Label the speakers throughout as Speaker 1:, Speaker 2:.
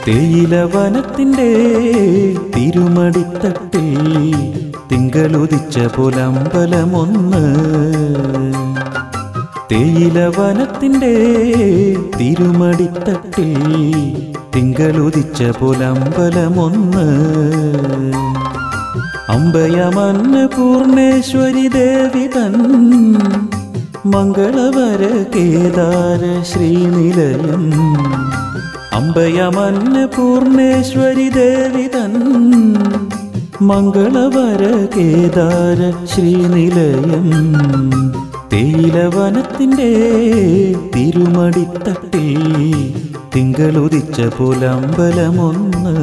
Speaker 1: തേയിലവനത്തിൻ്റെ തിരുമടിത്തട്ടിൽ തിങ്കളുദിച്ച പോലമ്പലമൊന്ന്. തേയിലവനത്തിൻ്റെ തിരുമടിത്തട്ടിൽ തിങ്കളുദിച്ച പോലമ്പലമൊന്ന്. അമ്പയമന്നപൂർണേശ്വരി ദേവി തൻ മംഗളവര കേദാര ശ്രീനിലയം. അമ്പയമന്നപൂർണേശ്വരി ദേവി തൻ മംഗളവര കേദാര ശ്രീനിലയം. തേയിലവനത്തിൻ്റെ തിരുമടിത്തട്ടിൽ തിങ്കളുദിച്ച പോലമ്പലമൊന്ന്.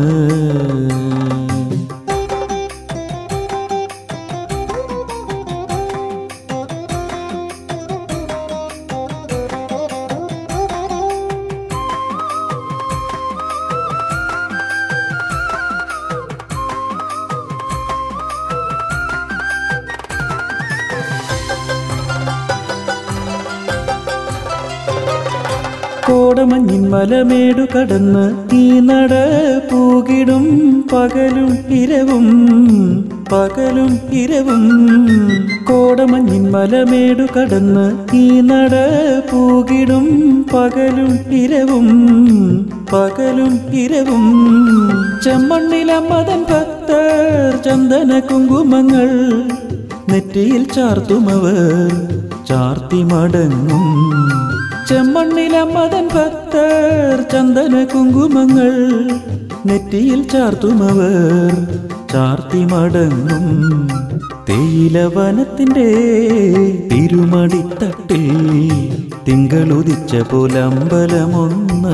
Speaker 1: കോടമഞ്ഞിൻ മലമേടു കടന്ന് ഈ നട പൂകിടും പകലും ഇരവും പകലും ഇരവും. കോടമഞ്ഞിൻ മലമേടു കടന്ന് ഈ നട പൂകിടും പകലും ഇരവും പകലും ഇരവും. ചെമ്മണ്ണിലമ്മതൻ ഭക്തർ ചന്ദന കുങ്കുമങ്ങൾ നെറ്റിയിൽ ചാർത്തുമവർ ചാർത്തി മടങ്ങും. ചെമ്മണ്ണിലമ്മതൻ ഭക്തർ ചന്ദന കുങ്കുമങ്ങൾ നെറ്റിയിൽ ചാർത്തുമവർ ചാർത്തി മടങ്ങും. തേയിലവനത്തിൻ്റെ തിരുമടിത്തട്ടിൽ തിങ്കളുദിച്ച പോലമ്പലമൊന്ന്.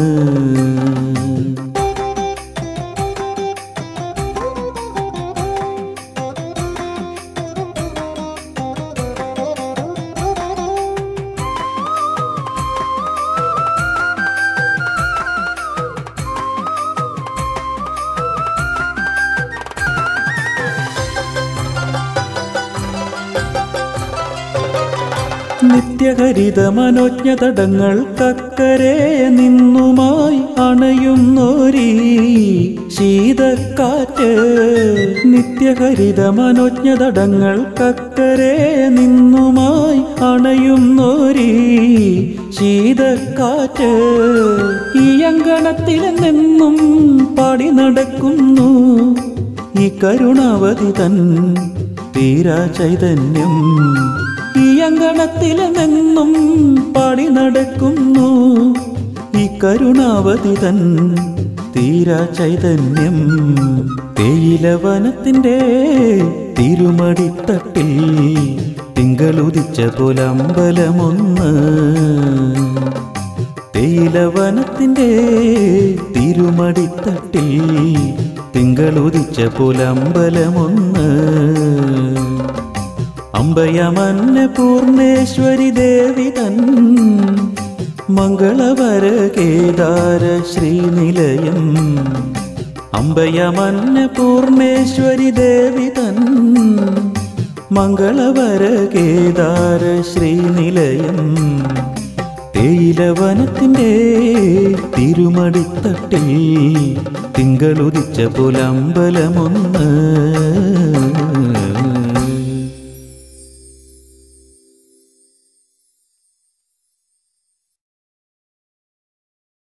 Speaker 1: നിത്യഹരിത മനോജ്ഞ തടങ്ങൾക്കക്കരെ നിന്നുമായി അണയുന്നോരീ ശീതക്കാറ്റ്. നിത്യഹരിത മനോജ്ഞ തടങ്ങൾക്കക്കരെ നിന്നുമായി അണയുന്നോരീ ശീതക്കാറ്റ്. ഈ അങ്കണത്തിൽ നിന്നും പാടി നടക്കുന്നു ഈ കരുണാവതി തൻ തീരാ ചൈതന്യം. ഈ അങ്കണത്തിൽ നിന്നും പാടി നടക്കുന്നു ഈ കരുണാവതി തൻ തീരാ ചൈതന്യം. തേയിലവനത്തിൻ്റെ തിരുമടിത്തട്ടിൽ തിങ്കളുദിച്ച പോലമ്പലമൊന്ന്. തേയിലവനത്തിൻ്റെ തിരുമടിത്തട്ടിൽ തിങ്കളുദിച്ച പോലമ്പലമൊന്ന്. അമ്പയമന്നപൂർണേശ്വരി ദേവി തൻ മംഗളവര കേദാര ശ്രീനിലയം. അമ്പയമന്നപൂർണേശ്വരി ദേവി തൻ മംഗളവര കേദാര ശ്രീനിലയം. തേയിലവനത്തിൻ്റെ തിരുമടിത്തട്ടിൽ തിങ്കളുദിച്ച പോലമ്പലമൊന്ന്.